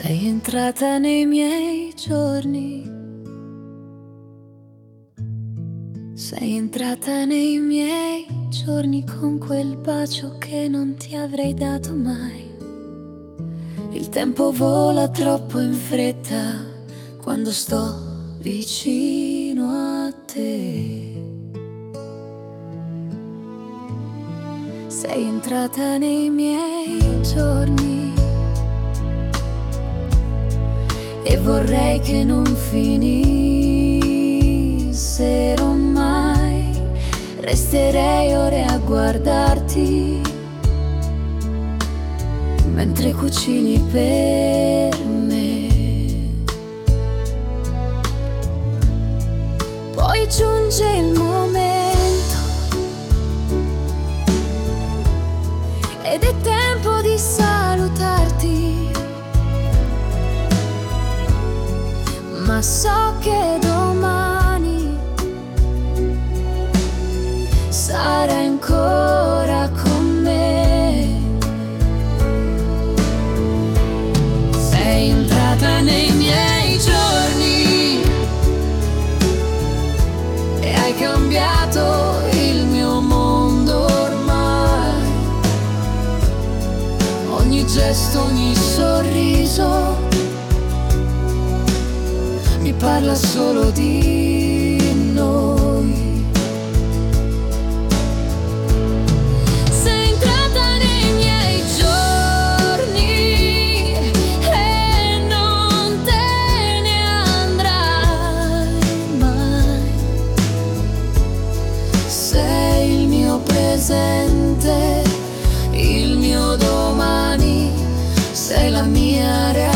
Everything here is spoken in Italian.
Sei entrata nei miei giorni, sei entrata nei miei giorni con quel bacio che non ti avrei dato mai. Il tempo vola troppo in fretta quando sto vicino a te. Sei entrata nei miei giorni e vorrei che non finissero mai. Resterei ore a guardarti mentre cucini per me. Poi giunge il momento ed è tempo di salutarti, ma so che domani sarai ancora con me. Sei entrata nei miei giorni e hai cambiato il mio mondo ormai. Ogni gesto, ogni sorriso mi parla solo di noi. Sei entrata nei miei giorni e non te ne andrai mai. Sei il mio presente, il mio domani, sei la mia realtà.